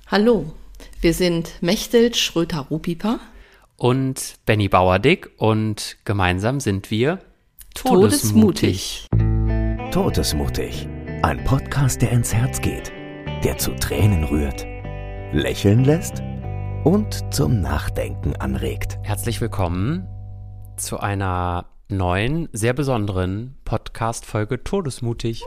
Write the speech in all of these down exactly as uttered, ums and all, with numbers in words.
Hallo, wir sind Mechthild Schröter-Rupiper und Benny Bauerdick und gemeinsam sind wir Todesmutig. Todesmutig. Todesmutig, ein Podcast, der ins Herz geht, der zu Tränen rührt, lächeln lässt und zum Nachdenken anregt. Herzlich willkommen zu einer neuen, sehr besonderen Podcast-Folge Todesmutig.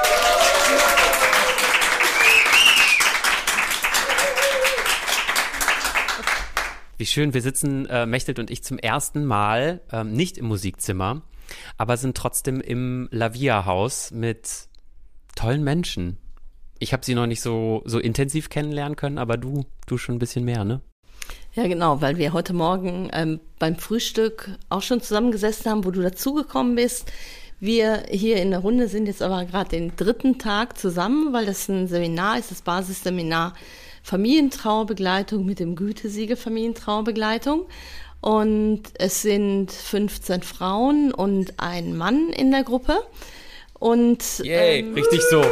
Wie schön, wir sitzen, äh, Mechthild und ich, zum ersten Mal ähm, nicht im Musikzimmer, aber sind trotzdem im Lavia-Haus mit tollen Menschen. Ich habe sie noch nicht so, so intensiv kennenlernen können, aber du, du schon ein bisschen mehr, ne? Ja, genau, weil wir heute Morgen ähm, beim Frühstück auch schon zusammengesessen haben, wo du dazugekommen bist. Wir hier in der Runde sind jetzt aber gerade den dritten Tag zusammen, weil das ein Seminar ist, das Basisseminar Familientrauerbegleitung mit dem Gütesiegel Familientrauerbegleitung. Und es sind fünfzehn Frauen und ein Mann in der Gruppe. Und Yay, ähm, richtig so.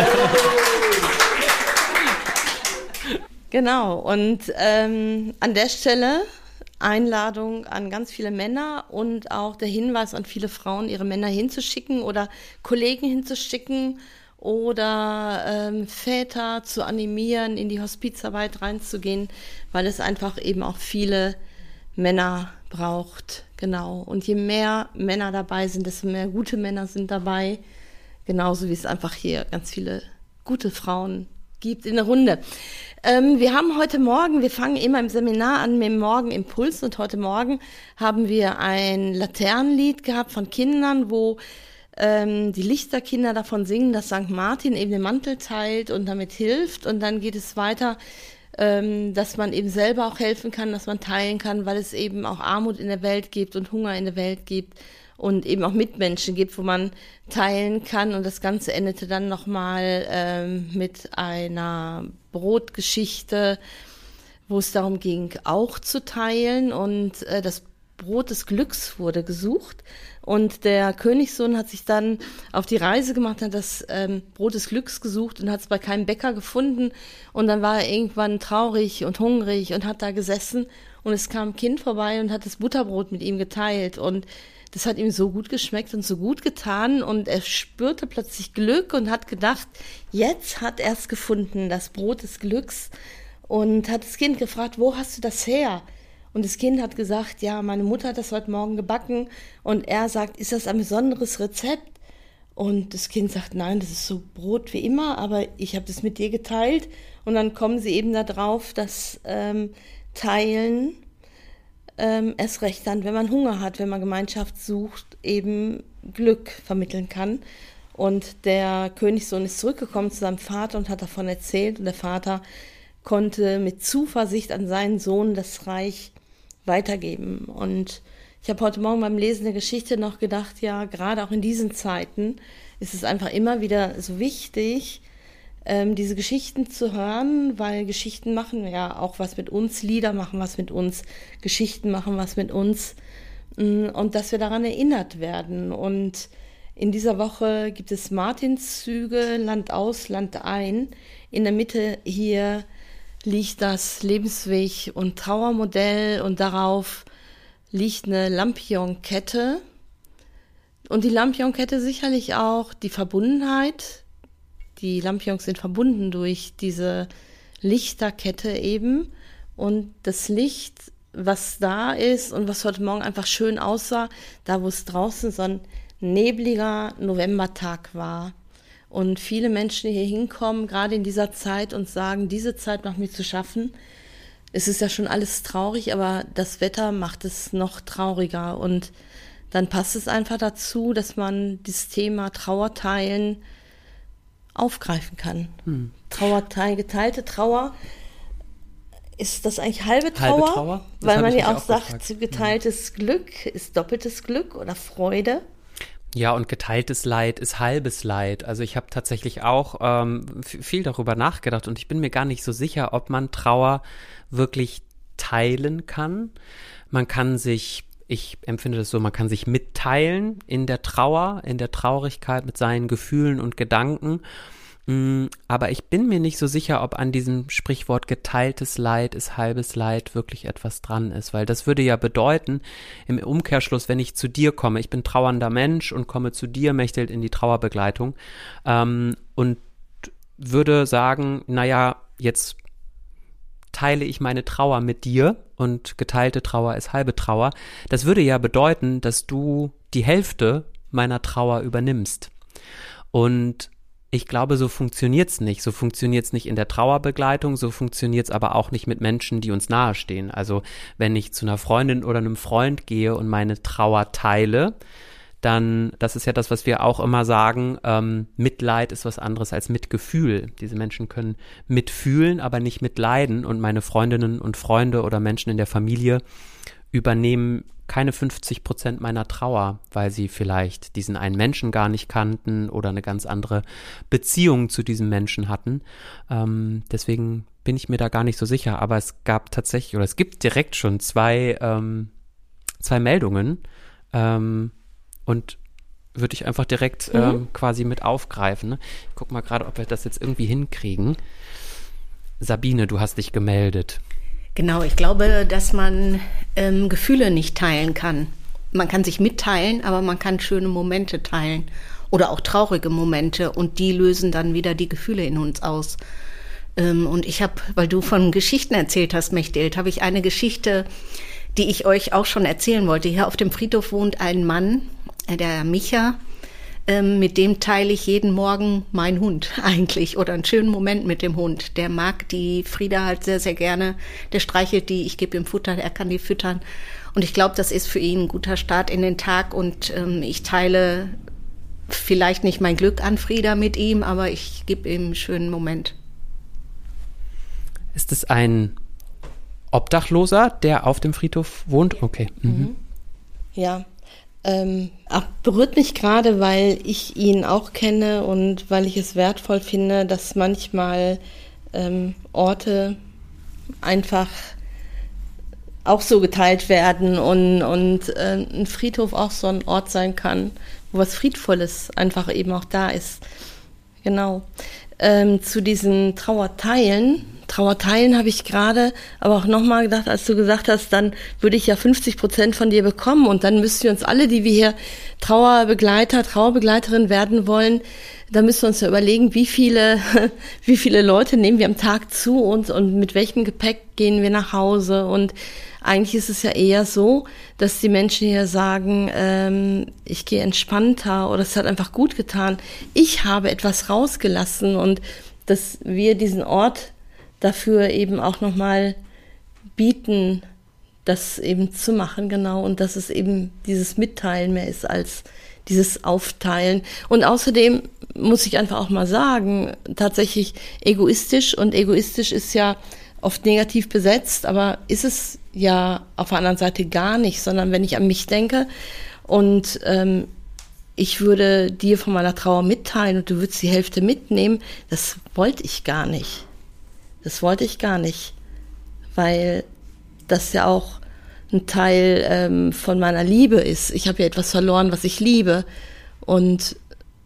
Genau, und ähm, an der Stelle Einladung an ganz viele Männer und auch der Hinweis an viele Frauen, ihre Männer hinzuschicken oder Kollegen hinzuschicken oder ähm, Väter zu animieren, in die Hospizarbeit reinzugehen, weil es einfach eben auch viele Männer braucht. Genau. Und je mehr Männer dabei sind, desto mehr gute Männer sind dabei. Genauso wie es einfach hier ganz viele gute Frauen gibt in der Runde. Ähm, wir haben heute Morgen, wir fangen immer im Seminar an mit dem Morgenimpuls und heute Morgen haben wir ein Laternenlied gehabt von Kindern, wo ähm, die Lichterkinder davon singen, dass Sankt Martin eben den Mantel teilt und damit hilft, und dann geht es weiter, ähm, dass man eben selber auch helfen kann, dass man teilen kann, weil es eben auch Armut in der Welt gibt und Hunger in der Welt gibt und eben auch Mitmenschen gibt, wo man teilen kann. Und das Ganze endete dann nochmal ähm, mit einer Brotgeschichte, wo es darum ging, auch zu teilen. Und äh, das Brot des Glücks wurde gesucht. Und der Königssohn hat sich dann auf die Reise gemacht, hat das ähm, Brot des Glücks gesucht und hat es bei keinem Bäcker gefunden. Und dann war er irgendwann traurig und hungrig und hat da gesessen. Und es kam ein Kind vorbei und hat das Butterbrot mit ihm geteilt. Und das hat ihm so gut geschmeckt und so gut getan, und er spürte plötzlich Glück und hat gedacht, jetzt hat er es gefunden, das Brot des Glücks, und hat das Kind gefragt, wo hast du das her? Und das Kind hat gesagt, ja, meine Mutter hat das heute Morgen gebacken, und er sagt, ist das ein besonderes Rezept? Und das Kind sagt, nein, das ist so Brot wie immer, aber ich habe das mit dir geteilt. Und dann kommen sie eben da drauf, dass ähm, Teilen Ähm, erst recht dann, wenn man Hunger hat, wenn man Gemeinschaft sucht, eben Glück vermitteln kann. Und der Königssohn ist zurückgekommen zu seinem Vater und hat davon erzählt. Und der Vater konnte mit Zuversicht an seinen Sohn das Reich weitergeben. Und ich habe heute Morgen beim Lesen der Geschichte noch gedacht, ja, gerade auch in diesen Zeiten ist es einfach immer wieder so wichtig, Ähm, diese Geschichten zu hören, weil Geschichten machen ja auch was mit uns, Lieder machen was mit uns, Geschichten machen was mit uns, mh, und dass wir daran erinnert werden. Und in dieser Woche gibt es Martinszüge, Land aus, Land ein. In der Mitte hier liegt das Lebensweg- und Trauermodell, und darauf liegt eine Lampionkette. Und die Lampionkette sicherlich auch die Verbundenheit. Die Lampions sind verbunden durch diese Lichterkette eben, und das Licht, was da ist und was heute Morgen einfach schön aussah, da wo es draußen so ein nebliger Novembertag war und viele Menschen hier hinkommen, gerade in dieser Zeit, und sagen, diese Zeit macht mir zu schaffen. Es ist ja schon alles traurig, aber das Wetter macht es noch trauriger, und dann passt es einfach dazu, dass man das Thema Trauer teilen aufgreifen kann. Hm. Trauer, geteilte Trauer, ist das eigentlich halbe Trauer? Halbe Trauer? Weil man ja auch, auch sagt, gefragt. Geteiltes hm. Glück ist doppeltes Glück oder Freude. Ja, und geteiltes Leid ist halbes Leid. Also ich habe tatsächlich auch ähm, viel darüber nachgedacht, und ich bin mir gar nicht so sicher, ob man Trauer wirklich teilen kann. Man kann sich Ich empfinde das so, man kann sich mitteilen in der Trauer, in der Traurigkeit mit seinen Gefühlen und Gedanken. Aber ich bin mir nicht so sicher, ob an diesem Sprichwort geteiltes Leid ist halbes Leid wirklich etwas dran ist, weil das würde ja bedeuten, im Umkehrschluss, wenn ich zu dir komme, ich bin trauernder Mensch und komme zu dir, Mechthild, in die Trauerbegleitung ähm, und würde sagen, naja, jetzt teile ich meine Trauer mit dir und geteilte Trauer ist halbe Trauer. Das würde ja bedeuten, dass du die Hälfte meiner Trauer übernimmst. Und ich glaube, so funktioniert's nicht. So funktioniert's nicht in der Trauerbegleitung, so funktioniert's aber auch nicht mit Menschen, die uns nahestehen. Also wenn ich zu einer Freundin oder einem Freund gehe und meine Trauer teile, dann, das ist ja das, was wir auch immer sagen, ähm, Mitleid ist was anderes als Mitgefühl. Diese Menschen können mitfühlen, aber nicht mitleiden. Und meine Freundinnen und Freunde oder Menschen in der Familie übernehmen keine fünfzig Prozent meiner Trauer, weil sie vielleicht diesen einen Menschen gar nicht kannten oder eine ganz andere Beziehung zu diesem Menschen hatten. Ähm, deswegen bin ich mir da gar nicht so sicher. Aber es gab tatsächlich, oder es gibt direkt schon zwei, ähm, zwei Meldungen ähm, und würde ich einfach direkt mhm. ähm, quasi mit aufgreifen. Ne? Ich guck mal gerade, ob wir das jetzt irgendwie hinkriegen. Sabine, du hast dich gemeldet. Genau, ich glaube, dass man ähm, Gefühle nicht teilen kann. Man kann sich mitteilen, aber man kann schöne Momente teilen oder auch traurige Momente und die lösen dann wieder die Gefühle in uns aus. Ähm, und ich habe, weil du von Geschichten erzählt hast, Mechthild, habe ich eine Geschichte, die ich euch auch schon erzählen wollte. Hier auf dem Friedhof wohnt ein Mann, der Micha, ähm, mit dem teile ich jeden Morgen meinen Hund eigentlich oder einen schönen Moment mit dem Hund. Der mag die Frieda halt sehr, sehr gerne. Der streichelt die, ich gebe ihm Futter, er kann die füttern. Und ich glaube, das ist für ihn ein guter Start in den Tag und ähm, ich teile vielleicht nicht mein Glück an Frieda mit ihm, aber ich gebe ihm einen schönen Moment. Ist es ein Obdachloser, der auf dem Friedhof wohnt? Okay. Mhm. Ja. Ähm, ach, berührt mich gerade, weil ich ihn auch kenne und weil ich es wertvoll finde, dass manchmal ähm, Orte einfach auch so geteilt werden und, und äh, ein Friedhof auch so ein Ort sein kann, wo was Friedvolles einfach eben auch da ist. Genau. Ähm, zu diesen Trauerteilen. Trauerteilen habe ich gerade aber auch nochmal gedacht, als du gesagt hast, dann würde ich ja fünfzig Prozent von dir bekommen und dann müssen wir uns alle, die wir hier Trauerbegleiter, Trauerbegleiterin werden wollen, da müssen wir uns ja überlegen, wie viele, wie viele Leute nehmen wir am Tag zu uns und mit welchem Gepäck gehen wir nach Hause. Und eigentlich ist es ja eher so, dass die Menschen hier sagen, ähm, ich gehe entspannter oder es hat einfach gut getan. Ich habe etwas rausgelassen und dass wir diesen Ort dafür eben auch nochmal bieten, das eben zu machen, genau, und dass es eben dieses Mitteilen mehr ist als dieses Aufteilen. Und außerdem muss ich einfach auch mal sagen, tatsächlich egoistisch und egoistisch ist ja oft negativ besetzt, aber ist es ja auf der anderen Seite gar nicht, sondern wenn ich an mich denke und ähm, ich würde dir von meiner Trauer mitteilen und du würdest die Hälfte mitnehmen, das wollte ich gar nicht. Das wollte ich gar nicht, weil das ja auch ein Teil ähm, von meiner Liebe ist. Ich habe ja etwas verloren, was ich liebe und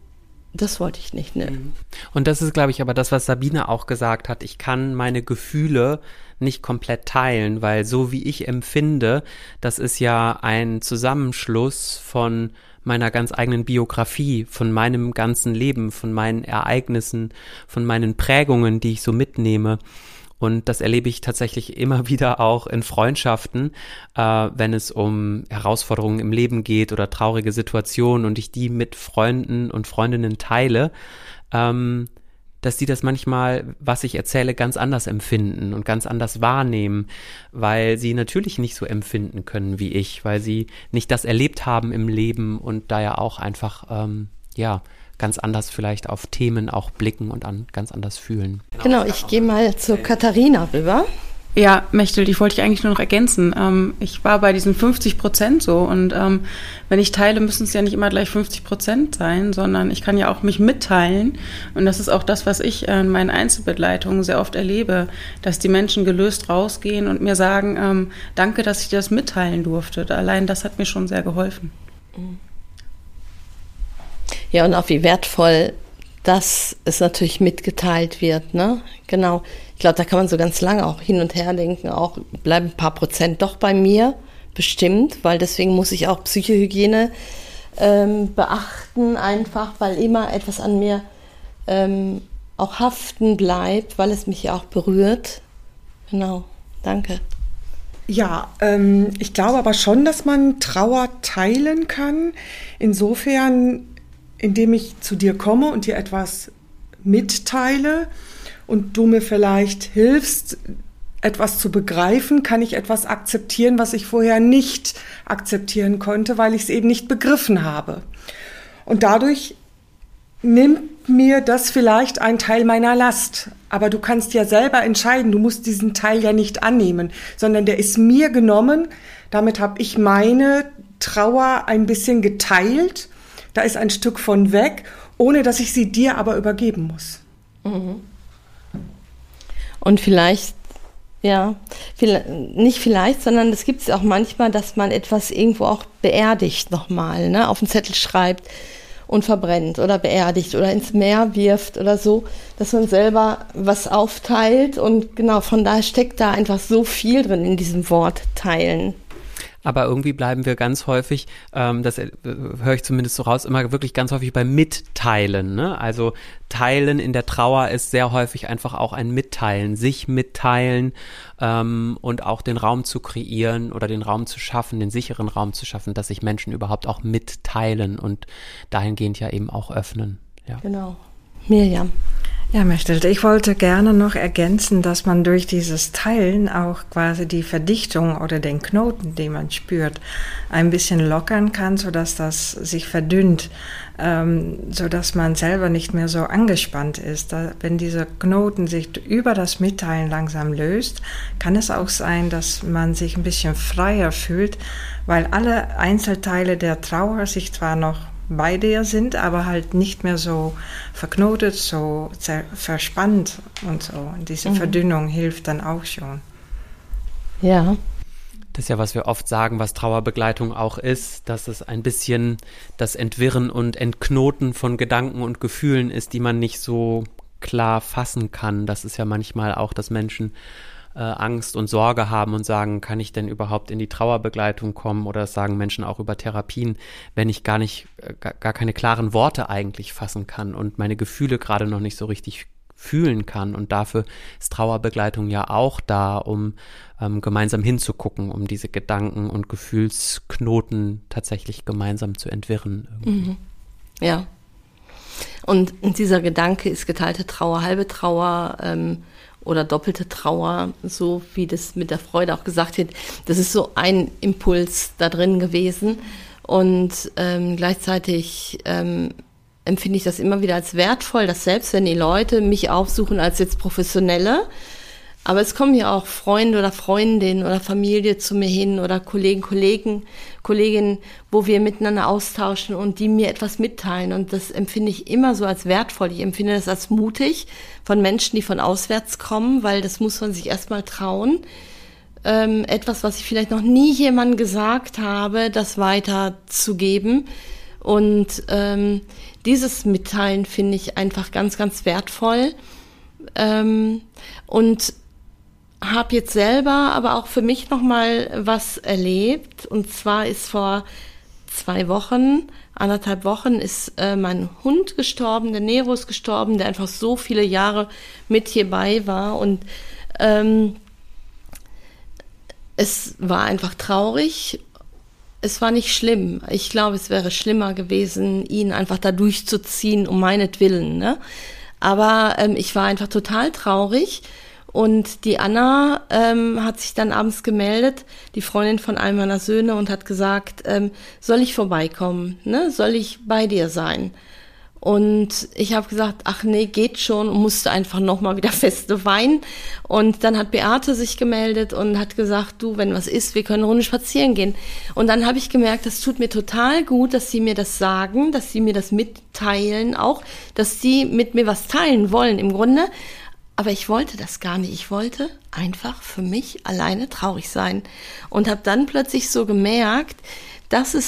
das wollte ich nicht, ne. Und das ist, glaube ich, aber das, was Sabine auch gesagt hat. Ich kann meine Gefühle nicht komplett teilen, weil so wie ich empfinde, das ist ja ein Zusammenschluss von meiner ganz eigenen Biografie, von meinem ganzen Leben, von meinen Ereignissen, von meinen Prägungen, die ich so mitnehme. Und das erlebe ich tatsächlich immer wieder auch in Freundschaften, äh, wenn es um Herausforderungen im Leben geht oder traurige Situationen und ich die mit Freunden und Freundinnen teile, ähm, dass die das manchmal, was ich erzähle, ganz anders empfinden und ganz anders wahrnehmen, weil sie natürlich nicht so empfinden können wie ich, weil sie nicht das erlebt haben im Leben und da ja auch einfach, ähm, ja, ganz anders vielleicht auf Themen auch blicken und an, ganz anders fühlen. Genau, ich gehe mal zu Katharina rüber. Ja, Mechthild, ich wollte dich eigentlich nur noch ergänzen. Ähm, ich war bei diesen fünfzig Prozent so und ähm, wenn ich teile, müssen es ja nicht immer gleich fünfzig Prozent sein, sondern ich kann ja auch mich mitteilen und das ist auch das, was ich in meinen Einzelbegleitungen sehr oft erlebe, dass die Menschen gelöst rausgehen und mir sagen, ähm, danke, dass ich dir das mitteilen durfte. Allein das hat mir schon sehr geholfen. Ja, und auch wie wertvoll dass es natürlich mitgeteilt wird, ne? Genau. Ich glaube, da kann man so ganz lange auch hin und her denken, auch bleiben ein paar Prozent doch bei mir, bestimmt, weil deswegen muss ich auch Psychohygiene ähm, beachten, einfach, weil immer etwas an mir ähm, auch haften bleibt, weil es mich ja auch berührt. Genau, danke. Ja, ähm, ich glaube aber schon, dass man Trauer teilen kann. Insofern, indem ich zu dir komme und dir etwas mitteile und du mir vielleicht hilfst, etwas zu begreifen, kann ich etwas akzeptieren, was ich vorher nicht akzeptieren konnte, weil ich es eben nicht begriffen habe. Und dadurch nimmt mir das vielleicht einen Teil meiner Last. Aber du kannst ja selber entscheiden, du musst diesen Teil ja nicht annehmen, sondern der ist mir genommen. Damit habe ich meine Trauer ein bisschen geteilt. Da ist ein Stück von weg, ohne dass ich sie dir aber übergeben muss. Mhm. Und vielleicht, ja, nicht vielleicht, sondern es gibt es auch manchmal, dass man etwas irgendwo auch beerdigt nochmal, ne, auf den Zettel schreibt und verbrennt oder beerdigt oder ins Meer wirft oder so, dass man selber was aufteilt und genau, von daher steckt da einfach so viel drin in diesem Wort teilen. Aber irgendwie bleiben wir ganz häufig, ähm, das äh, höre ich zumindest so raus, immer wirklich ganz häufig beim Mitteilen. Ne? Also Teilen in der Trauer ist sehr häufig einfach auch ein Mitteilen, sich mitteilen ähm, und auch den Raum zu kreieren oder den Raum zu schaffen, den sicheren Raum zu schaffen, dass sich Menschen überhaupt auch mitteilen und dahingehend ja eben auch öffnen. Ja. Genau. Mirjam. Ja, Mechthild, ich wollte gerne noch ergänzen, dass man durch dieses Teilen auch quasi die Verdichtung oder den Knoten, den man spürt, ein bisschen lockern kann, sodass das sich verdünnt, ähm, sodass man selber nicht mehr so angespannt ist. Da, wenn dieser Knoten sich über das Mitteilen langsam löst, kann es auch sein, dass man sich ein bisschen freier fühlt, weil alle Einzelteile der Trauer sich zwar noch bei dir sind, aber halt nicht mehr so verknotet, so verspannt und so. Und diese mhm. Verdünnung hilft dann auch schon. Ja. Das ist ja, was wir oft sagen, was Trauerbegleitung auch ist, dass es ein bisschen das Entwirren und Entknoten von Gedanken und Gefühlen ist, die man nicht so klar fassen kann. Das ist ja manchmal auch, dass Menschen Äh, Angst und Sorge haben und sagen, kann ich denn überhaupt in die Trauerbegleitung kommen? Oder das sagen Menschen auch über Therapien, wenn ich gar nicht, äh, gar, gar keine klaren Worte eigentlich fassen kann und meine Gefühle gerade noch nicht so richtig fühlen kann. Und dafür ist Trauerbegleitung ja auch da, um ähm, gemeinsam hinzugucken, um diese Gedanken und Gefühlsknoten tatsächlich gemeinsam zu entwirren. Mhm. Ja. Und dieser Gedanke ist geteilte Trauer, halbe Trauer, ähm, oder doppelte Trauer, so wie das mit der Freude auch gesagt wird. Das ist so ein Impuls da drin gewesen. Und ähm, gleichzeitig ähm, empfinde ich das immer wieder als wertvoll, dass selbst wenn die Leute mich aufsuchen als jetzt Professionelle, aber es kommen ja auch Freunde oder Freundinnen oder Familie zu mir hin oder Kollegen, Kollegen, Kolleginnen, wo wir miteinander austauschen und die mir etwas mitteilen. Und das empfinde ich immer so als wertvoll. Ich empfinde das als mutig von Menschen, die von auswärts kommen, weil das muss man sich erstmal trauen. Ähm, etwas, was ich vielleicht noch nie jemandem gesagt habe, das weiterzugeben. Und ähm, dieses Mitteilen finde ich einfach ganz, ganz wertvoll. Ähm, und habe jetzt selber aber auch für mich nochmal was erlebt. Und zwar ist vor zwei Wochen, anderthalb Wochen, ist äh, mein Hund gestorben, der Nero ist gestorben, der einfach so viele Jahre mit hierbei war. Und ähm, es war einfach traurig. Es war nicht schlimm. Ich glaube, es wäre schlimmer gewesen, ihn einfach da durchzuziehen, um meinetwillen, ne? Aber ähm, ich war einfach total traurig. Und die Anna ähm, hat sich dann abends gemeldet, die Freundin von einem meiner Söhne, und hat gesagt, ähm, soll ich vorbeikommen, ne? Soll ich bei dir sein? Und ich habe gesagt, ach nee, geht schon, und musste einfach nochmal wieder feste weinen. Und dann hat Beate sich gemeldet und hat gesagt, du, wenn was ist, wir können eine Runde spazieren gehen. Und dann habe ich gemerkt, das tut mir total gut, dass sie mir das sagen, dass sie mir das mitteilen auch, dass sie mit mir was teilen wollen im Grunde. Aber ich wollte das gar nicht. Ich wollte einfach für mich alleine traurig sein. Und habe dann plötzlich so gemerkt, dass es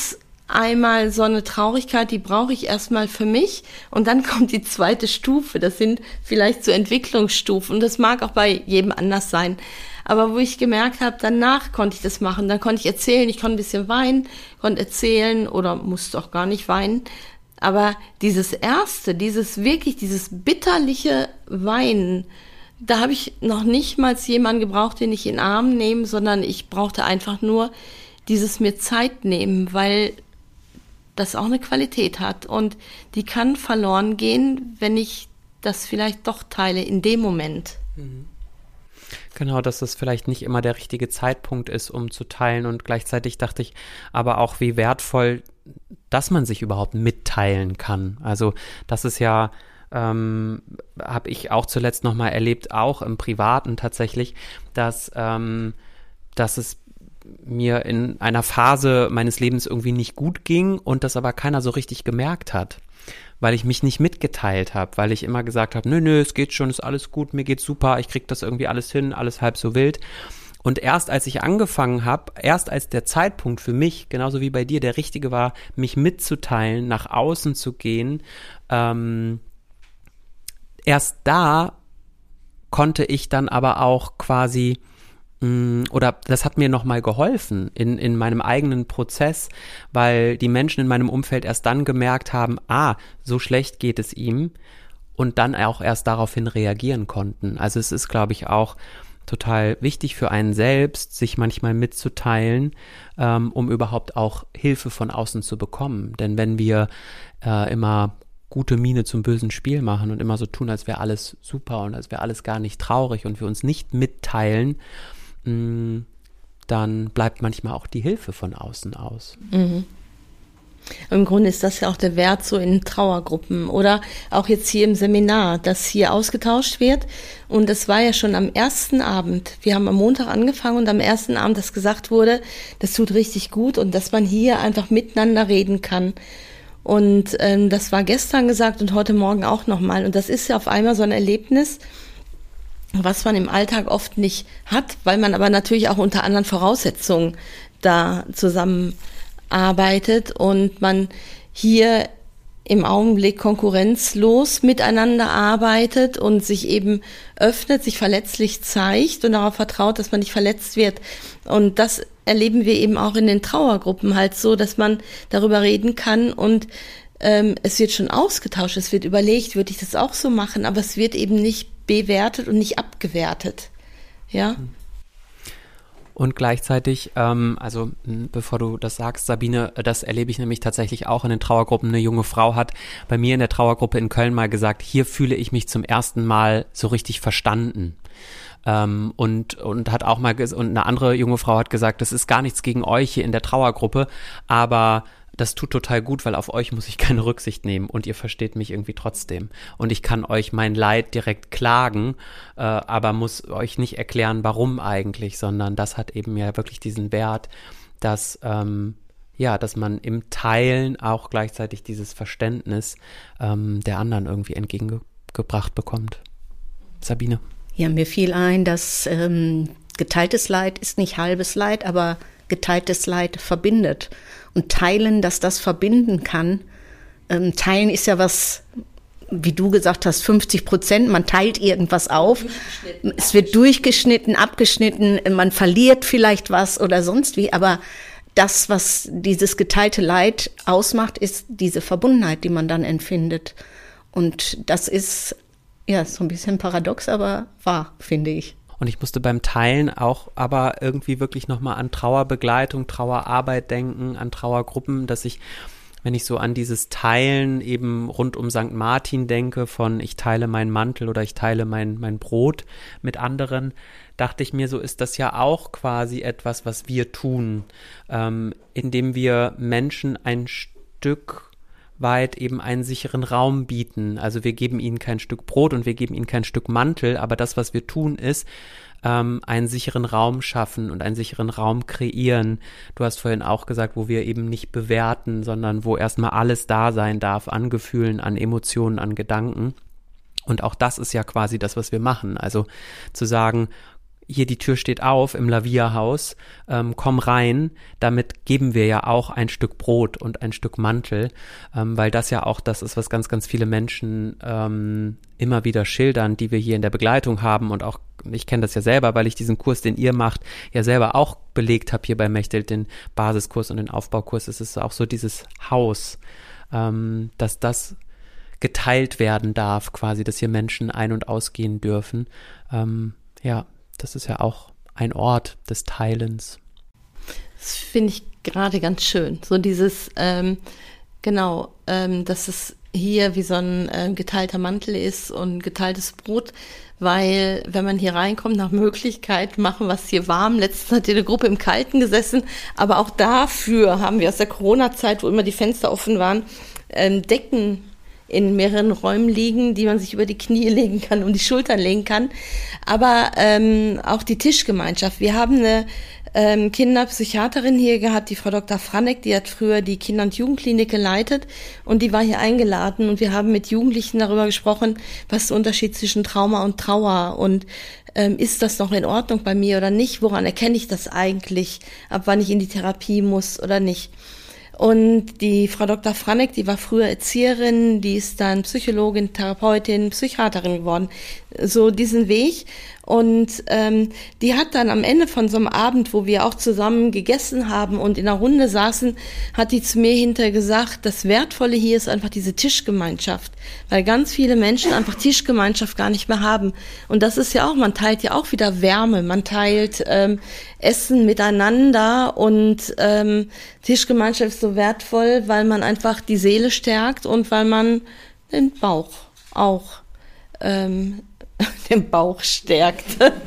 einmal so eine Traurigkeit, die brauche ich erstmal für mich und dann kommt die zweite Stufe. Das sind vielleicht so Entwicklungsstufen und das mag auch bei jedem anders sein. Aber wo ich gemerkt habe, danach konnte ich das machen. Dann konnte ich erzählen, ich konnte ein bisschen weinen, konnte erzählen oder musste auch gar nicht weinen. Aber dieses Erste, dieses wirklich, dieses bitterliche Weinen, da habe ich noch nicht mal jemanden gebraucht, den ich in den Arm nehme, sondern ich brauchte einfach nur dieses mir Zeit nehmen, weil das auch eine Qualität hat und die kann verloren gehen, wenn ich das vielleicht doch teile in dem Moment. Genau, dass das vielleicht nicht immer der richtige Zeitpunkt ist, um zu teilen und gleichzeitig dachte ich aber auch, wie wertvoll, dass man sich überhaupt mitteilen kann. Also das ist ja, ähm, habe ich auch zuletzt nochmal erlebt, auch im Privaten tatsächlich, dass, ähm, dass es mir in einer Phase meines Lebens irgendwie nicht gut ging und das aber keiner so richtig gemerkt hat, weil ich mich nicht mitgeteilt habe, weil ich immer gesagt habe, nö, nö, es geht schon, ist alles gut, mir geht's super, ich krieg das irgendwie alles hin, alles halb so wild. Und erst als ich angefangen habe, erst als der Zeitpunkt für mich, genauso wie bei dir, der richtige war, mich mitzuteilen, nach außen zu gehen, ähm, erst da konnte ich dann aber auch quasi oder das hat mir nochmal geholfen in, in meinem eigenen Prozess, weil die Menschen in meinem Umfeld erst dann gemerkt haben, ah, so schlecht geht es ihm und dann auch erst daraufhin reagieren konnten. Also es ist, glaube ich, auch total wichtig für einen selbst, sich manchmal mitzuteilen, ähm, um überhaupt auch Hilfe von außen zu bekommen. Denn wenn wir äh, immer gute Miene zum bösen Spiel machen und immer so tun, als wäre alles super und als wäre alles gar nicht traurig und wir uns nicht mitteilen, dann bleibt manchmal auch die Hilfe von außen aus. Mhm. Im Grunde ist das ja auch der Wert so in Trauergruppen oder auch jetzt hier im Seminar, dass hier ausgetauscht wird. Und das war ja schon am ersten Abend. Wir haben am Montag angefangen und am ersten Abend, dass gesagt wurde, das tut richtig gut und dass man hier einfach miteinander reden kann. Und ähm, das war gestern gesagt und heute Morgen auch nochmal. Und das ist ja auf einmal so ein Erlebnis, was man im Alltag oft nicht hat, weil man aber natürlich auch unter anderen Voraussetzungen da zusammenarbeitet und man hier im Augenblick konkurrenzlos miteinander arbeitet und sich eben öffnet, sich verletzlich zeigt und darauf vertraut, dass man nicht verletzt wird. Und das erleben wir eben auch in den Trauergruppen halt so, dass man darüber reden kann und ähm, es wird schon ausgetauscht, es wird überlegt, würde ich das auch so machen, aber es wird eben nicht bewertet und nicht abgewertet, ja. Und gleichzeitig, ähm, also bevor du das sagst, Sabine, das erlebe ich nämlich tatsächlich auch in den Trauergruppen. Eine junge Frau hat bei mir in der Trauergruppe in Köln mal gesagt, hier fühle ich mich zum ersten Mal so richtig verstanden. Ähm, und und hat auch mal ges- und eine andere junge Frau hat gesagt, das ist gar nichts gegen euch hier in der Trauergruppe, aber das tut total gut, weil auf euch muss ich keine Rücksicht nehmen und ihr versteht mich irgendwie trotzdem. Und ich kann euch mein Leid direkt klagen, äh, aber muss euch nicht erklären, warum eigentlich, sondern das hat eben ja wirklich diesen Wert, dass, ähm, ja, dass man im Teilen auch gleichzeitig dieses Verständnis ähm, der anderen irgendwie entgegengebracht bekommt. Sabine? Ja, mir fiel ein, dass ähm, geteiltes Leid ist nicht halbes Leid, aber geteiltes Leid verbindet. Und teilen, dass das verbinden kann. Ähm, teilen ist ja was, wie du gesagt hast, fünfzig Prozent. Man teilt irgendwas auf. Es wird durchgeschnitten, abgeschnitten. Man verliert vielleicht was oder sonst wie. Aber das, was dieses geteilte Leid ausmacht, ist diese Verbundenheit, die man dann empfindet. Und das ist ja so ein bisschen paradox, aber wahr, finde ich. Und ich musste beim Teilen auch aber irgendwie wirklich nochmal an Trauerbegleitung, Trauerarbeit denken, an Trauergruppen, dass ich, wenn ich so an dieses Teilen eben rund um Sankt Martin denke, von ich teile meinen Mantel oder ich teile mein, mein Brot mit anderen, dachte ich mir, so ist das ja auch quasi etwas, was wir tun, ähm, indem wir Menschen ein Stück weit eben einen sicheren Raum bieten. Also wir geben ihnen kein Stück Brot und wir geben ihnen kein Stück Mantel, aber das, was wir tun, ist ähm, einen sicheren Raum schaffen und einen sicheren Raum kreieren. Du hast vorhin auch gesagt, wo wir eben nicht bewerten, sondern wo erstmal alles da sein darf, an Gefühlen, an Emotionen, an Gedanken. Und auch das ist ja quasi das, was wir machen. Also zu sagen, hier die Tür steht auf im Lavia-Haus, ähm, komm rein, damit geben wir ja auch ein Stück Brot und ein Stück Mantel, ähm, weil das ja auch das ist, was ganz, ganz viele Menschen ähm, immer wieder schildern, die wir hier in der Begleitung haben und auch, ich kenne das ja selber, weil ich diesen Kurs, den ihr macht, ja selber auch belegt habe hier bei Mechthild, den Basiskurs und den Aufbaukurs. Es ist auch so dieses Haus, ähm, dass das geteilt werden darf, quasi, dass hier Menschen ein- und ausgehen dürfen. Ähm, ja, das ist ja auch ein Ort des Teilens. Das finde ich gerade ganz schön. So dieses, ähm, genau, ähm, dass es hier wie so ein äh, geteilter Mantel ist und geteiltes Brot, weil wenn man hier reinkommt, nach Möglichkeit machen wir es hier warm. Letztens hat hier eine Gruppe im Kalten gesessen, aber auch dafür haben wir aus der Corona-Zeit, wo immer die Fenster offen waren, ähm, Decken in mehreren Räumen liegen, die man sich über die Knie legen kann, um die Schultern legen kann. Aber ähm, auch die Tischgemeinschaft. Wir haben eine ähm, Kinderpsychiaterin hier gehabt, die Frau Doktor Franek, die hat früher die Kinder- und Jugendklinik geleitet und die war hier eingeladen und wir haben mit Jugendlichen darüber gesprochen, was ist der Unterschied zwischen Trauma und Trauer und ähm, ist das noch in Ordnung bei mir oder nicht? Woran erkenne ich das eigentlich, ab wann ich in die Therapie muss oder nicht? Und die Frau Doktor Franek, die war früher Erzieherin, die ist dann Psychologin, Therapeutin, Psychiaterin geworden. So diesen Weg. Und ähm, die hat dann am Ende von so einem Abend, wo wir auch zusammen gegessen haben und in einer Runde saßen, hat die zu mir hinterher gesagt, das Wertvolle hier ist einfach diese Tischgemeinschaft, weil ganz viele Menschen einfach Tischgemeinschaft gar nicht mehr haben. Und das ist ja auch, man teilt ja auch wieder Wärme, man teilt ähm, Essen miteinander und ähm, Tischgemeinschaft ist so wertvoll, weil man einfach die Seele stärkt und weil man den Bauch auch ähm, den Bauch stärkt.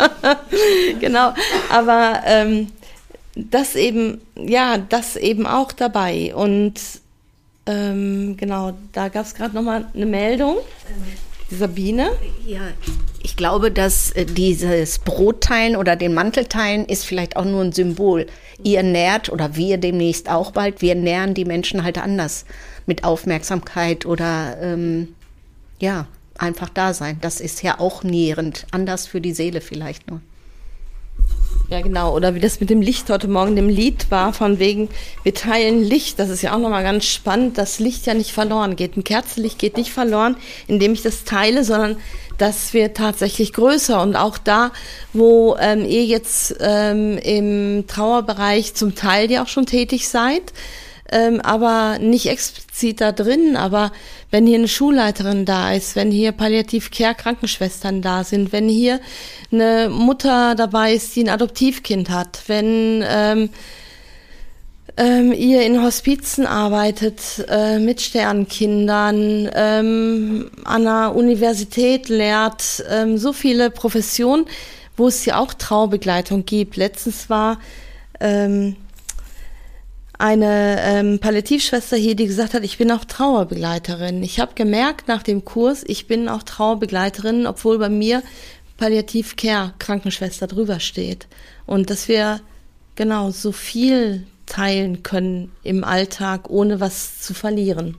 Genau, aber ähm, das eben, ja, das eben auch dabei. Und ähm, genau, da gab es gerade nochmal eine Meldung. Die Sabine? Ja, ich glaube, dass äh, dieses Brotteilen oder den Mantelteilen ist vielleicht auch nur ein Symbol. Ihr nährt, oder wir demnächst auch bald, wir nähren die Menschen halt anders mit Aufmerksamkeit oder ähm, ja, einfach da sein. Das ist ja auch nährend, anders für die Seele vielleicht nur. Ja, genau. Oder wie das mit dem Licht heute Morgen, dem Lied war, von wegen, wir teilen Licht. Das ist ja auch nochmal ganz spannend, dass Licht ja nicht verloren geht. Ein Kerzenlicht geht nicht verloren, indem ich das teile, sondern das wird tatsächlich größer. Und auch da, wo ähm, ihr jetzt ähm, im Trauerbereich zum Teil ja auch schon tätig seid, ähm, aber nicht explizit da drin, aber wenn hier eine Schulleiterin da ist, wenn hier Palliativ-Care-Krankenschwestern da sind, wenn hier eine Mutter dabei ist, die ein Adoptivkind hat, wenn ähm, ähm, ihr in Hospizen arbeitet äh, mit Sternkindern, ähm, an einer Universität lehrt, ähm, so viele Professionen, wo es ja auch Trauerbegleitung gibt. Letztens war ähm, eine ähm, Palliativschwester hier, die gesagt hat, ich bin auch Trauerbegleiterin. Ich habe gemerkt nach dem Kurs, ich bin auch Trauerbegleiterin, obwohl bei mir Palliativ-Care-Krankenschwester drüber steht. Und dass wir genau so viel teilen können im Alltag, ohne was zu verlieren.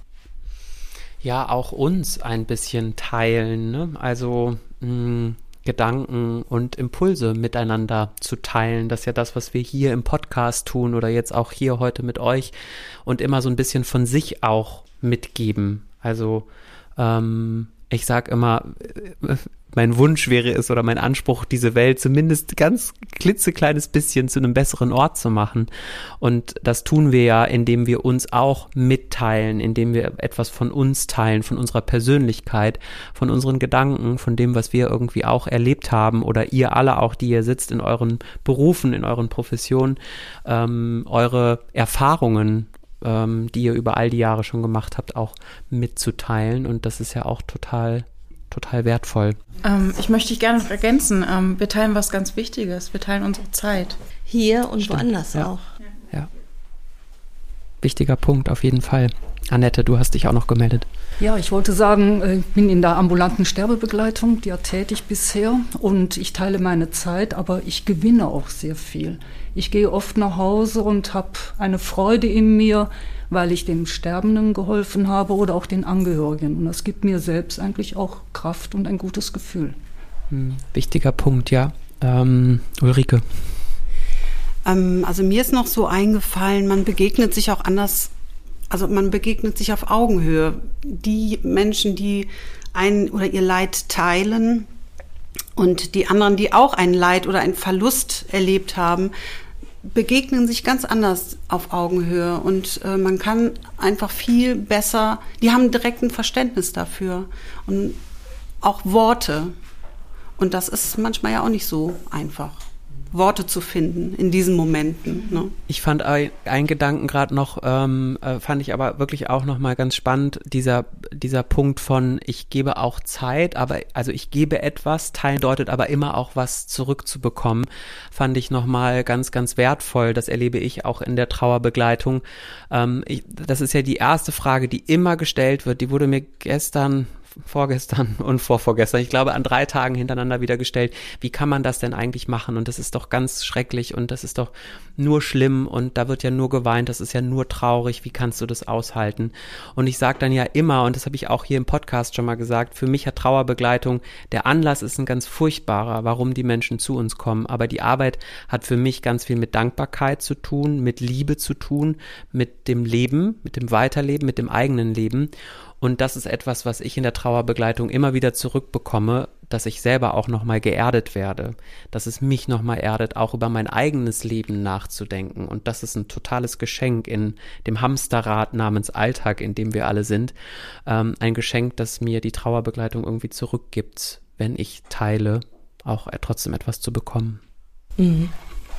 Ja, auch uns ein bisschen teilen, ne? Also mh, Gedanken und Impulse miteinander zu teilen. Das ist ja das, was wir hier im Podcast tun oder jetzt auch hier heute mit euch und immer so ein bisschen von sich auch mitgeben. Also ähm, ich sag immer, mein Wunsch wäre es oder mein Anspruch, diese Welt zumindest ganz klitzekleines bisschen zu einem besseren Ort zu machen. Und das tun wir ja, indem wir uns auch mitteilen, indem wir etwas von uns teilen, von unserer Persönlichkeit, von unseren Gedanken, von dem, was wir irgendwie auch erlebt haben oder ihr alle auch, die ihr sitzt in euren Berufen, in euren Professionen, ähm, eure Erfahrungen, ähm, die ihr über all die Jahre schon gemacht habt, auch mitzuteilen. Und das ist ja auch total total wertvoll. Ähm, ich möchte dich gerne noch ergänzen. Ähm, wir teilen was ganz Wichtiges. Wir teilen unsere Zeit. Hier und Stimmt. woanders ja. auch. Ja. Wichtiger Punkt auf jeden Fall. Annette, du hast dich auch noch gemeldet. Ja, ich wollte sagen, ich bin in der ambulanten Sterbebegleitung ja tätig bisher und ich teile meine Zeit, aber ich gewinne auch sehr viel. Ich gehe oft nach Hause und habe eine Freude in mir, weil ich dem Sterbenden geholfen habe oder auch den Angehörigen. Und das gibt mir selbst eigentlich auch Kraft und ein gutes Gefühl. Hm, wichtiger Punkt, ja. Ähm, Ulrike? Ähm, also mir ist noch so eingefallen, man begegnet sich auch anders, also man begegnet sich auf Augenhöhe. Die Menschen, die ein oder ihr Leid teilen und die anderen, die auch ein Leid oder einen Verlust erlebt haben, begegnen sich ganz anders auf Augenhöhe und äh, man kann einfach viel besser, die haben direkt ein Verständnis dafür und auch Worte. Und das ist manchmal ja auch nicht so einfach, Worte zu finden in diesen Momenten. Ne? Ich fand ein, einen Gedanken gerade noch, ähm, äh, fand ich aber wirklich auch noch mal ganz spannend, dieser, dieser Punkt von, ich gebe auch Zeit, aber, also ich gebe etwas, teilen bedeutet aber immer auch was zurückzubekommen, fand ich noch mal ganz, ganz wertvoll. Das erlebe ich auch in der Trauerbegleitung. Ähm, ich, das ist ja die erste Frage, die immer gestellt wird, die wurde mir gestern vorgestern und vorvorgestern, ich glaube an drei Tagen hintereinander wieder gestellt, wie kann man das denn eigentlich machen? Und das ist doch ganz schrecklich und das ist doch nur schlimm und da wird ja nur geweint, das ist ja nur traurig, wie kannst du das aushalten? Und ich sage dann ja immer, und das habe ich auch hier im Podcast schon mal gesagt, für mich hat Trauerbegleitung, der Anlass ist ein ganz furchtbarer, warum die Menschen zu uns kommen, aber die Arbeit hat für mich ganz viel mit Dankbarkeit zu tun, mit Liebe zu tun, mit dem Leben, mit dem Weiterleben, mit dem eigenen Leben. Und das ist etwas, was ich in der Trauerbegleitung immer wieder zurückbekomme, dass ich selber auch nochmal geerdet werde, dass es mich nochmal erdet, auch über mein eigenes Leben nachzudenken. Und das ist ein totales Geschenk in dem Hamsterrad namens Alltag, in dem wir alle sind. Ähm, ein Geschenk, das mir die Trauerbegleitung irgendwie zurückgibt, wenn ich teile, auch trotzdem etwas zu bekommen. Mhm.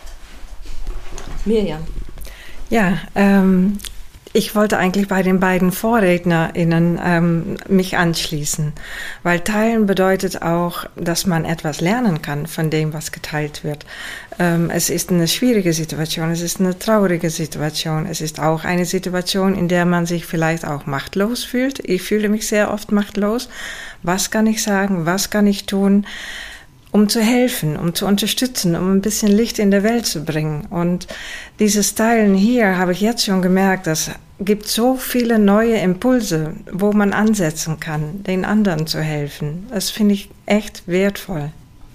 Mirjam. Ja, ähm, ich wollte eigentlich bei den beiden VorrednerInnen ähm, mich anschließen, weil Teilen bedeutet auch, dass man etwas lernen kann von dem, was geteilt wird. Ähm, es ist eine schwierige Situation, es ist eine traurige Situation, es ist auch eine Situation, in der man sich vielleicht auch machtlos fühlt. Ich fühle mich sehr oft machtlos. Was kann ich sagen, was kann ich tun, um zu helfen, um zu unterstützen, um ein bisschen Licht in der Welt zu bringen. Und dieses Teilen hier habe ich jetzt schon gemerkt, das gibt so viele neue Impulse, wo man ansetzen kann, den anderen zu helfen. Das finde ich echt wertvoll.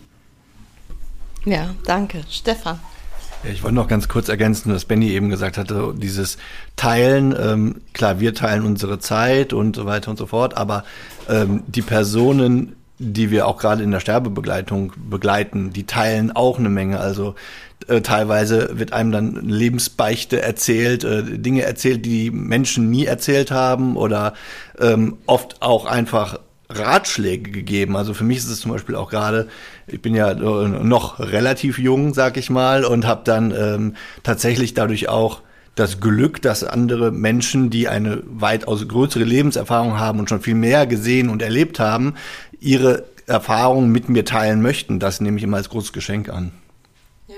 Ja, danke. Stefan. Ich wollte noch ganz kurz ergänzen, was Benni eben gesagt hatte, dieses Teilen, ähm, klar, wir teilen unsere Zeit und so weiter und so fort, aber ähm, die Personen, die wir auch gerade in der Sterbebegleitung begleiten, die teilen auch eine Menge. Also äh, teilweise wird einem dann Lebensbeichte erzählt, äh, Dinge erzählt, die Menschen nie erzählt haben oder ähm, oft auch einfach Ratschläge gegeben. Also für mich ist es zum Beispiel auch gerade, ich bin ja noch relativ jung, sag ich mal, und habe dann ähm, tatsächlich dadurch auch das Glück, dass andere Menschen, die eine weitaus größere Lebenserfahrung haben und schon viel mehr gesehen und erlebt haben, ihre Erfahrungen mit mir teilen möchten. Das nehme ich immer als großes Geschenk an. Ja.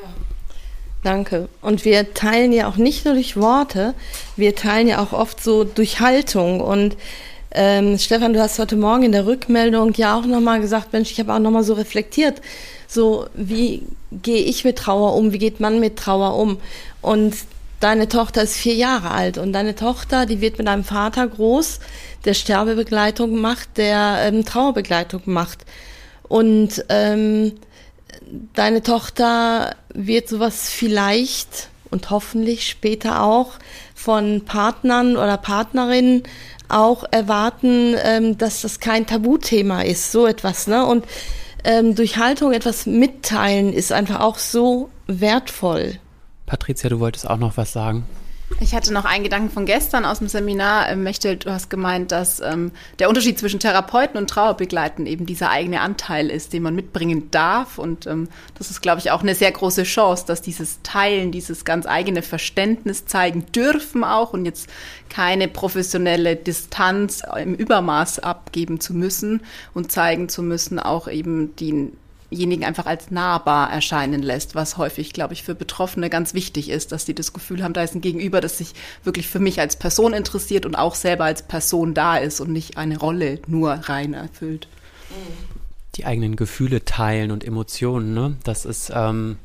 Danke. Und wir teilen ja auch nicht nur durch Worte, wir teilen ja auch oft so durch Haltung. Und ähm, Stefan, du hast heute Morgen in der Rückmeldung ja auch nochmal gesagt, Mensch, ich habe auch nochmal so reflektiert, so wie gehe ich mit Trauer um, wie geht man mit Trauer um? Und deine Tochter ist vier Jahre alt und deine Tochter, die wird mit einem Vater groß, der Sterbebegleitung macht, der ähm, Trauerbegleitung macht. Und ähm, deine Tochter wird sowas vielleicht und hoffentlich später auch von Partnern oder Partnerinnen auch erwarten, ähm, dass das kein Tabuthema ist, so etwas, ne? Und ähm, durch Haltung etwas mitteilen ist einfach auch so wertvoll. Patricia, du wolltest auch noch was sagen. Ich hatte noch einen Gedanken von gestern aus dem Seminar. Ähm, Mechtel, du hast gemeint, dass ähm, der Unterschied zwischen Therapeuten und Trauerbegleiten eben dieser eigene Anteil ist, den man mitbringen darf. Und ähm, das ist, glaube ich, auch eine sehr große Chance, dass dieses Teilen, dieses ganz eigene Verständnis zeigen dürfen auch und jetzt keine professionelle Distanz im Übermaß abgeben zu müssen und zeigen zu müssen, auch eben die diejenigen einfach als nahbar erscheinen lässt, was häufig, glaube ich, für Betroffene ganz wichtig ist, dass die das Gefühl haben, da ist ein Gegenüber, das sich wirklich für mich als Person interessiert und auch selber als Person da ist und nicht eine Rolle nur rein erfüllt. Die eigenen Gefühle teilen und Emotionen, ne? Das ist ähm,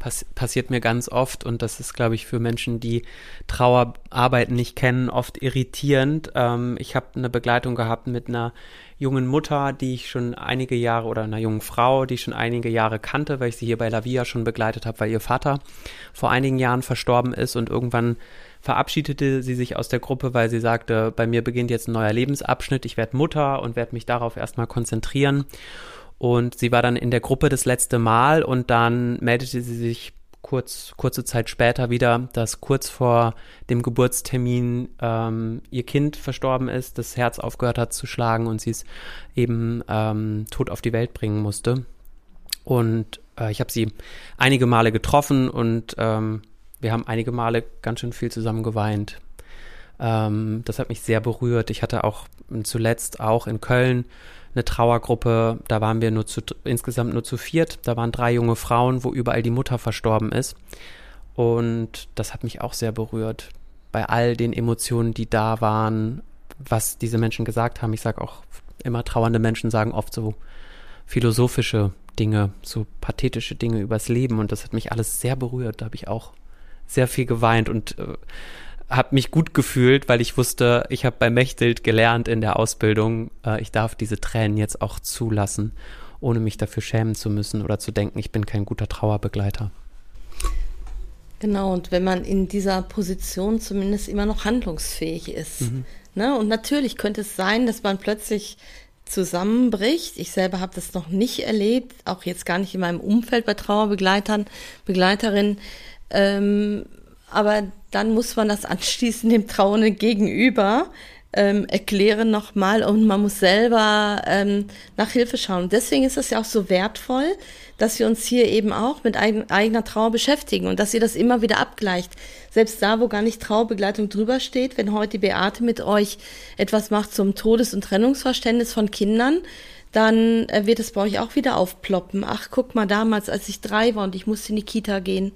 pass- passiert mir ganz oft und das ist, glaube ich, für Menschen, die Trauerarbeit nicht kennen, oft irritierend. Ähm, ich habe eine Begleitung gehabt mit einer jungen Mutter, die ich schon einige Jahre, oder einer jungen Frau, die ich schon einige Jahre kannte, weil ich sie hier bei La Via schon begleitet habe, weil ihr Vater vor einigen Jahren verstorben ist und irgendwann verabschiedete sie sich aus der Gruppe, weil sie sagte, bei mir beginnt jetzt ein neuer Lebensabschnitt, ich werde Mutter und werde mich darauf erstmal konzentrieren. Und sie war dann in der Gruppe das letzte Mal und dann meldete sie sich kurz, kurze Zeit später wieder, dass kurz vor dem Geburtstermin ähm, ihr Kind verstorben ist, das Herz aufgehört hat zu schlagen und sie es eben ähm, tot auf die Welt bringen musste. Und äh, ich habe sie einige Male getroffen und ähm, wir haben einige Male ganz schön viel zusammen geweint. Ähm, das hat mich sehr berührt. Ich hatte auch zuletzt auch in Köln eine Trauergruppe, da waren wir nur zu, insgesamt nur zu viert. Da waren drei junge Frauen, wo überall die Mutter verstorben ist. Und das hat mich auch sehr berührt. Bei all den Emotionen, die da waren, was diese Menschen gesagt haben. Ich sage auch immer, trauernde Menschen sagen oft so philosophische Dinge, so pathetische Dinge übers Leben. Und das hat mich alles sehr berührt. Da habe ich auch sehr viel geweint und äh, habe mich gut gefühlt, weil ich wusste, ich habe bei Mechthild gelernt in der Ausbildung, äh, ich darf diese Tränen jetzt auch zulassen, ohne mich dafür schämen zu müssen oder zu denken, ich bin kein guter Trauerbegleiter. Genau, und wenn man in dieser Position zumindest immer noch handlungsfähig ist. Mhm. Ne? Und natürlich könnte es sein, dass man plötzlich zusammenbricht. Ich selber habe das noch nicht erlebt, auch jetzt gar nicht in meinem Umfeld bei Trauerbegleitern, Begleiterinnen. Ähm, aber dann muss man das anschließend dem Trauernden gegenüber ähm, erklären nochmal und man muss selber ähm, nach Hilfe schauen. Und deswegen ist es ja auch so wertvoll, dass wir uns hier eben auch mit eigen, eigener Trauer beschäftigen und dass ihr das immer wieder abgleicht. Selbst da, wo gar nicht Trauerbegleitung drüber steht, wenn heute die Beate mit euch etwas macht zum Todes- und Trennungsverständnis von Kindern, dann äh, wird es bei euch auch wieder aufploppen. Ach, guck mal, damals, als ich drei war und ich musste in die Kita gehen.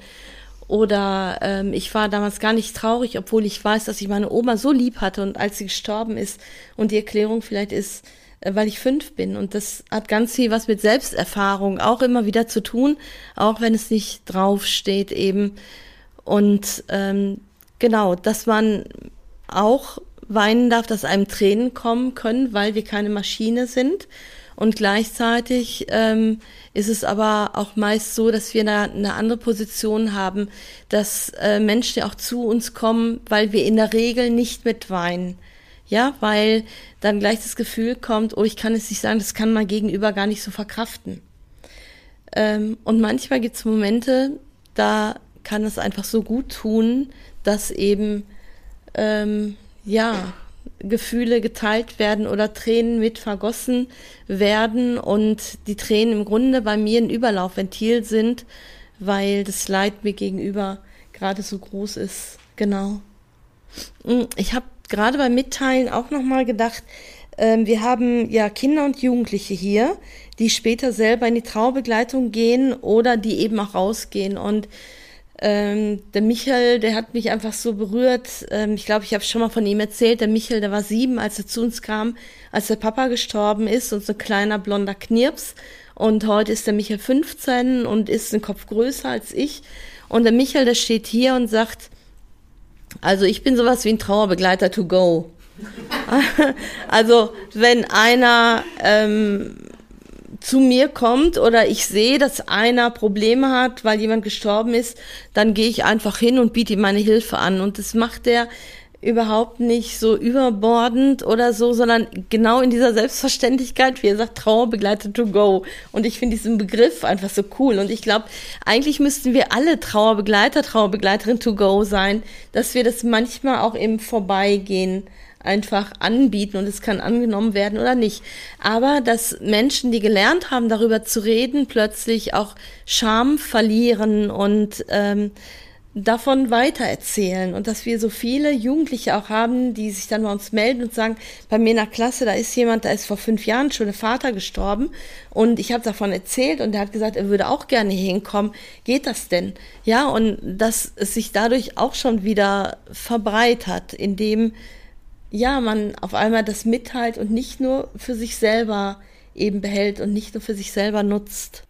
Oder ähm, ich war damals gar nicht traurig, obwohl ich weiß, dass ich meine Oma so lieb hatte und als sie gestorben ist. Und die Erklärung vielleicht ist, äh, weil ich fünf bin. Und das hat ganz viel was mit Selbsterfahrung auch immer wieder zu tun, auch wenn es nicht draufsteht eben. Und ähm, genau, dass man auch weinen darf, dass einem Tränen kommen können, weil wir keine Maschine sind. Und gleichzeitig ähm, ist es aber auch meist so, dass wir eine, eine andere Position haben, dass äh, Menschen auch zu uns kommen, weil wir in der Regel nicht mitweinen. Ja, weil dann gleich das Gefühl kommt, oh, ich kann es nicht sagen, das kann mein Gegenüber gar nicht so verkraften. Ähm, und manchmal gibt es Momente, da kann es einfach so gut tun, dass eben, ähm, ja, Gefühle geteilt werden oder Tränen mit vergossen werden und die Tränen im Grunde bei mir ein Überlaufventil sind, weil das Leid mir gegenüber gerade so groß ist. Genau. Ich habe gerade beim Mitteilen auch nochmal gedacht, äh, wir haben ja Kinder und Jugendliche hier, die später selber in die Trauerbegleitung gehen oder die eben auch rausgehen und Ähm, der Michael, der hat mich einfach so berührt. Ähm, ich glaube, ich habe schon mal von ihm erzählt. Der Michael, der war sieben, als er zu uns kam, als der Papa gestorben ist und so ein kleiner blonder Knirps. Und heute ist der Michael fünfzehn und ist ein Kopf größer als ich. Und der Michael, der steht hier und sagt, also ich bin sowas wie ein Trauerbegleiter to go. Also wenn einer ähm, zu mir kommt oder ich sehe, dass einer Probleme hat, weil jemand gestorben ist, dann gehe ich einfach hin und biete ihm meine Hilfe an. Und das macht er überhaupt nicht so überbordend oder so, sondern genau in dieser Selbstverständlichkeit, wie er sagt, Trauerbegleiter to go. Und ich finde diesen Begriff einfach so cool. Und ich glaube, eigentlich müssten wir alle Trauerbegleiter, Trauerbegleiterin to go sein, dass wir das manchmal auch im Vorbeigehen einfach anbieten und es kann angenommen werden oder nicht. Aber dass Menschen, die gelernt haben, darüber zu reden, plötzlich auch Scham verlieren und ähm, davon weitererzählen und dass wir so viele Jugendliche auch haben, die sich dann bei uns melden und sagen, bei mir in der Klasse, da ist jemand, da ist vor fünf Jahren schon der Vater gestorben und ich habe davon erzählt und der hat gesagt, er würde auch gerne hier hinkommen. Geht das denn? Ja, und dass es sich dadurch auch schon wieder verbreitert, indem ja, man auf einmal das mitteilt und nicht nur für sich selber eben behält und nicht nur für sich selber nutzt. Ich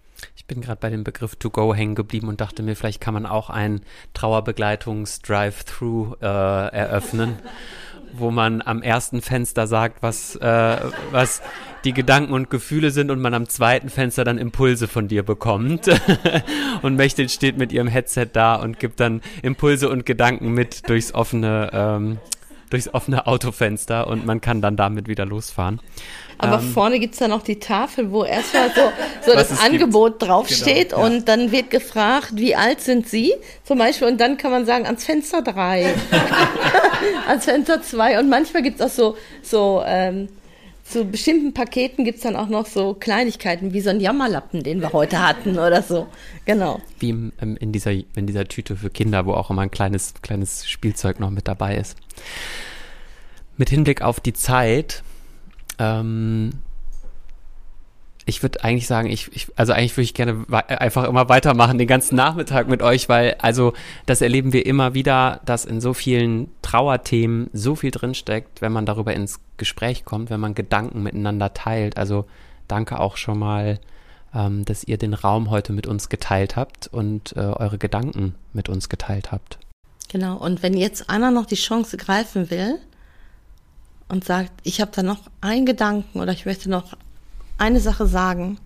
Ich bin gerade bei dem Begriff To Go hängen geblieben und dachte mir, vielleicht kann man auch ein Trauerbegleitungs-Drive-Thru äh, eröffnen, wo man am ersten Fenster sagt, was, äh, was die Gedanken und Gefühle sind und man am zweiten Fenster dann Impulse von dir bekommt. Und Mechthild steht mit ihrem Headset da und gibt dann Impulse und Gedanken mit durchs offene, ähm, durchs offene Autofenster und man kann dann damit wieder losfahren. Aber ähm, vorne gibt es dann auch die Tafel, wo erstmal so, so das Angebot gibt. draufsteht genau, ja. Und dann wird gefragt, wie alt sind Sie zum Beispiel, und dann kann man sagen, ans Fenster drei, ans Fenster zwei, und manchmal gibt es auch so, so ähm, zu bestimmten Paketen gibt es dann auch noch so Kleinigkeiten, wie so ein Jammerlappen, den wir heute hatten oder so, genau. Wie im, in, dieser, in dieser Tüte für Kinder, wo auch immer ein kleines, kleines Spielzeug noch mit dabei ist. Mit Hinblick auf die Zeit, Ähm, ich würde eigentlich sagen, ich, ich, also eigentlich würde ich gerne we- einfach immer weitermachen, den ganzen Nachmittag mit euch, weil also das erleben wir immer wieder, dass in so vielen Trauerthemen so viel drinsteckt, wenn man darüber ins Gespräch kommt, wenn man Gedanken miteinander teilt. Also danke auch schon mal, ähm, dass ihr den Raum heute mit uns geteilt habt und äh, eure Gedanken mit uns geteilt habt. Genau, und wenn jetzt einer noch die Chance greifen will und sagt, ich habe da noch einen Gedanken oder ich möchte noch eine Sache sagen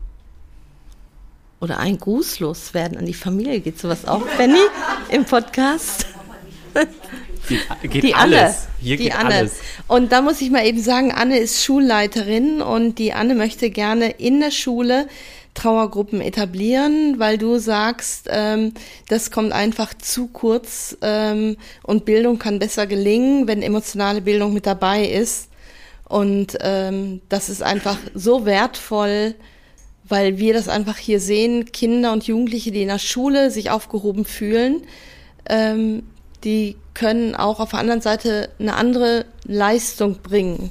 oder einen Gruß loswerden an die Familie, geht sowas auch, Benni, im Podcast? Die, geht die alles. Anne. Hier die geht Anne. alles. Und da muss ich mal eben sagen, Anne ist Schulleiterin und die Anne möchte gerne in der Schule Trauergruppen etablieren, weil du sagst, ähm, das kommt einfach zu kurz ähm, und Bildung kann besser gelingen, wenn emotionale Bildung mit dabei ist. Und ähm, das ist einfach so wertvoll, weil wir das einfach hier sehen, Kinder und Jugendliche, die in der Schule sich aufgehoben fühlen, ähm, die können auch auf der anderen Seite eine andere Leistung bringen.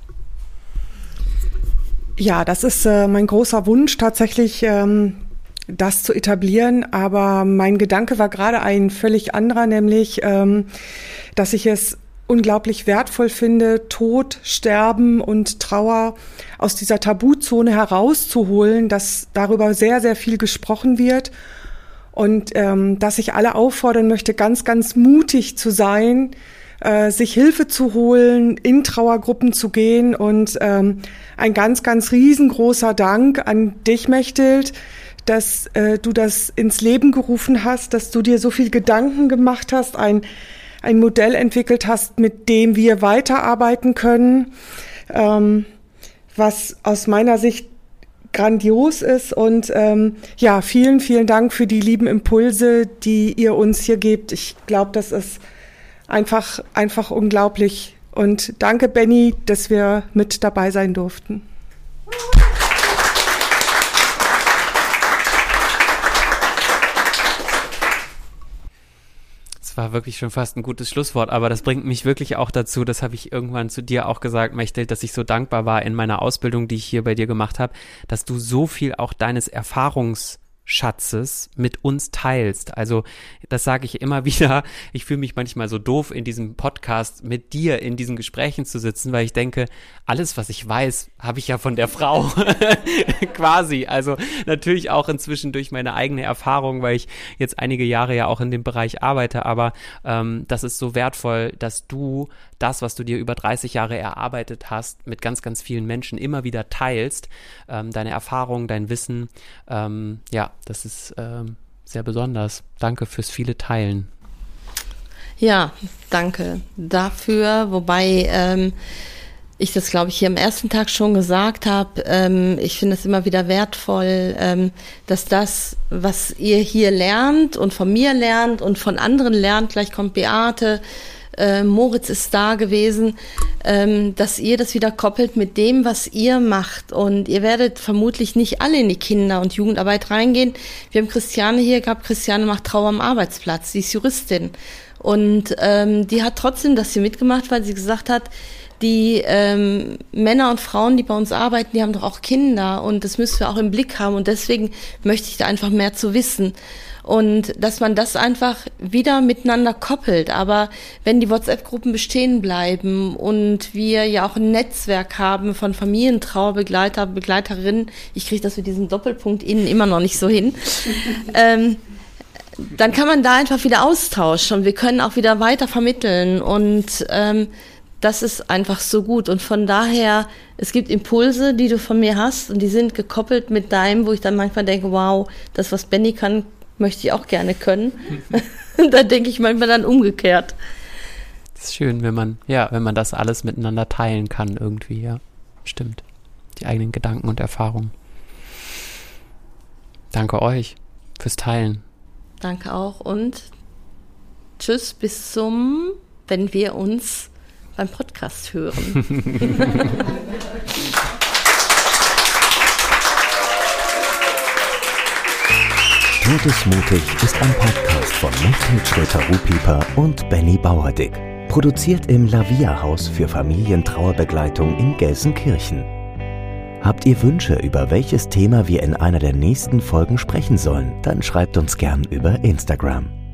Ja, das ist äh, mein großer Wunsch, tatsächlich ähm, das zu etablieren. Aber mein Gedanke war gerade ein völlig anderer, nämlich, ähm, dass ich es unglaublich wertvoll finde, Tod, Sterben und Trauer aus dieser Tabuzone herauszuholen, dass darüber sehr, sehr viel gesprochen wird. Und ähm, dass ich alle auffordern möchte, ganz, ganz mutig zu sein, äh, sich Hilfe zu holen, in Trauergruppen zu gehen. Und ähm, ein ganz, ganz riesengroßer Dank an dich, Mechthild, dass äh, du das ins Leben gerufen hast, dass du dir so viel Gedanken gemacht hast, ein, ein Modell entwickelt hast, mit dem wir weiterarbeiten können, ähm, was aus meiner Sicht grandios ist. Und ähm, ja, vielen, vielen Dank für die lieben Impulse, die ihr uns hier gebt. Ich glaube, das ist einfach, einfach unglaublich. Und danke, Benni, dass wir mit dabei sein durften. Das war wirklich schon fast ein gutes Schlusswort, aber das bringt mich wirklich auch dazu, das habe ich irgendwann zu dir auch gesagt, Mechthild, dass ich so dankbar war in meiner Ausbildung, die ich hier bei dir gemacht habe, dass du so viel auch deines Erfahrungs Schatzes mit uns teilst. Also das sage ich immer wieder, ich fühle mich manchmal so doof, in diesem Podcast mit dir in diesen Gesprächen zu sitzen, weil ich denke, alles, was ich weiß, habe ich ja von der Frau quasi. Also natürlich auch inzwischen durch meine eigene Erfahrung, weil ich jetzt einige Jahre ja auch in dem Bereich arbeite, aber ähm, das ist so wertvoll, dass du das, was du dir über dreißig Jahre erarbeitet hast, mit ganz, ganz vielen Menschen immer wieder teilst, ähm, deine Erfahrung, dein Wissen, ähm, ja, das ist ähm, sehr besonders. Danke fürs viele Teilen. Ja, danke dafür, wobei ähm, ich das, glaube ich, hier am ersten Tag schon gesagt habe. Ähm, ich finde es immer wieder wertvoll, ähm, dass das, was ihr hier lernt und von mir lernt und von anderen lernt, gleich kommt Beate, Äh, Moritz ist da gewesen, ähm, dass ihr das wieder koppelt mit dem, was ihr macht. Und ihr werdet vermutlich nicht alle in die Kinder- und Jugendarbeit reingehen. Wir haben Christiane hier gehabt. Christiane macht Trauer am Arbeitsplatz. Sie ist Juristin. Und ähm, die hat trotzdem das hier mitgemacht, weil sie gesagt hat, die ähm, Männer und Frauen, die bei uns arbeiten, die haben doch auch Kinder. Und das müssen wir auch im Blick haben. Und deswegen möchte ich da einfach mehr zu wissen. Und dass man das einfach wieder miteinander koppelt. Aber wenn die WhatsApp-Gruppen bestehen bleiben und wir ja auch ein Netzwerk haben von Familientrauerbegleiter, Begleiterinnen, ich kriege das mit diesem Doppelpunkt innen immer noch nicht so hin, ähm, dann kann man da einfach wieder austauschen und wir können auch wieder weiter vermitteln und ähm, das ist einfach so gut. Und von daher, es gibt Impulse, die du von mir hast und die sind gekoppelt mit deinem, wo ich dann manchmal denke, wow, das, was Benny kann, möchte ich auch gerne können. Da denke ich manchmal dann umgekehrt. Das ist schön, wenn man, ja, wenn man das alles miteinander teilen kann irgendwie, ja. Stimmt. Die eigenen Gedanken und Erfahrungen. Danke euch fürs Teilen. Danke auch und tschüss, bis zum, wenn wir uns beim Podcast hören. Todesmutig ist ein Podcast von Mechthild Schröter-Ruhpieper und Benny Bauerdick. Produziert im Lavia-Haus für Familientrauerbegleitung in Gelsenkirchen. Habt ihr Wünsche, über welches Thema wir in einer der nächsten Folgen sprechen sollen, dann schreibt uns gern über Instagram.